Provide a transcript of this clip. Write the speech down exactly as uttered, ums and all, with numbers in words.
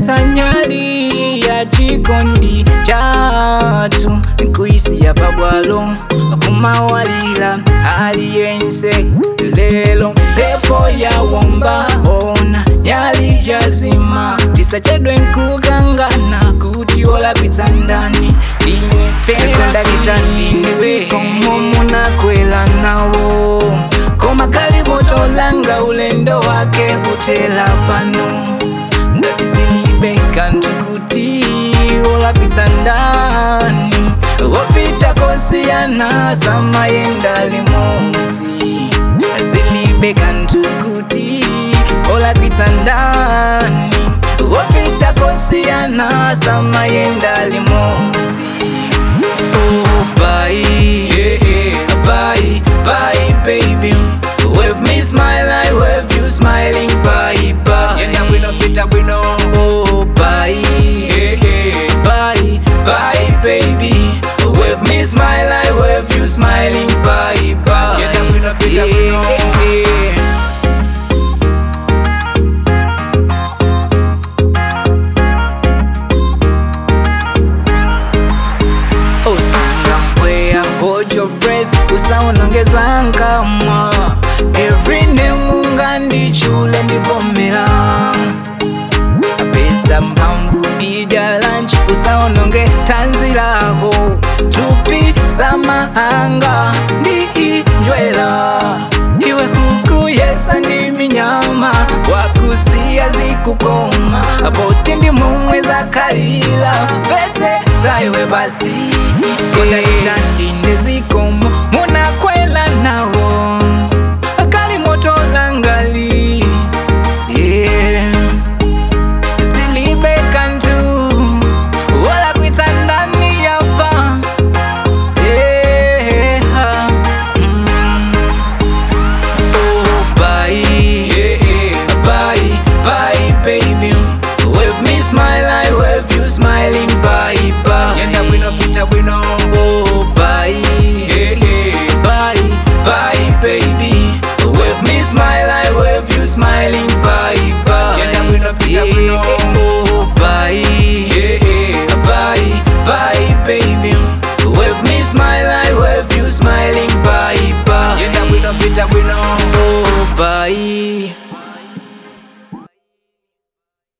tanyali ya chikondi chatu kuisi ya pabwalo kumawalila aliyense lelo pepo ya womba ona nyali jazima tisachedwe nkugangana kuti ola kwitsandani ine pekonda kitani nizikomo munakwela nawo koma kalibotolanga ulendo wake kutela pano ndati zilibeka ntukuti ola kwitsandani wopita kosiyana sama yenda limodzi zilibeka ntukuti ola kwitsandani wopita kosiyana sama yenda limodzi. Oh bye, yeah, yeah, bye, bye baby. Wave me smile, I wave you smiling, bye bye. Yeah, now we no pita we no. Oh bye, yeah, yeah, bye, bye baby. Wave me smile, I wave you smiling, bye bye. Yeah, now we no pita we no. Yeah. Hold your breath, usaonongeza nkama every name ngandichule ndivomera pesa mpamvu ija lunch usaononge tanziraho tupi samahanga ndiinjwela iwe huku yesa ndiminyama wakusia zikukoma apoti ndi mumwe zakalila vete zaiwe basi konda kitandi nezikomo munakwela nawo akali moto langali yeah. Zilibeka ntu wala kwitsandani yapa yeah. mm. Oh bye, yeah, yeah. Bye, bye baby. Wave me smile